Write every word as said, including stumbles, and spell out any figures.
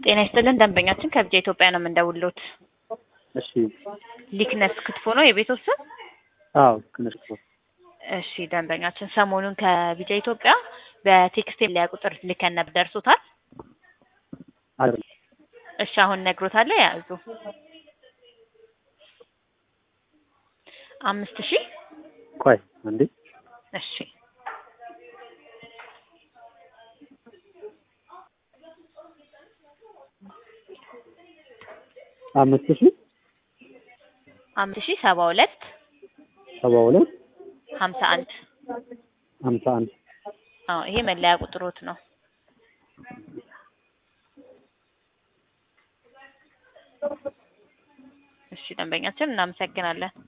ጤና ይስጥልን ደንበኛችን ከብቻ ኢትዮጵያ ነው የምንደውልዎት። እሺ ሊክነስ ክትፎ ነው የቤትዎ ስም? አዎ ሊክነስ ክትፎ። እሺ ደንበኛችን ሰሞኑን ከቢጫ ኢትዮጵያ በቴክስት የመለያ ቁጥር ልከን ነበር ደርሶታል? አይደል እሺ አሁን ነግሮታል ያዙ። አምስት ሺህ ቆይ እንዴ እሺ አምስት ሺህ አምስት ሺህ ሰባ ሁለት ሰባ ሁለት ሀምሳ አንድ ሀምሳ አንድ አዎ ይሄ መለያ ቁጥሮት ነው። እሺ ደንበኛችን እናመሰግናለን።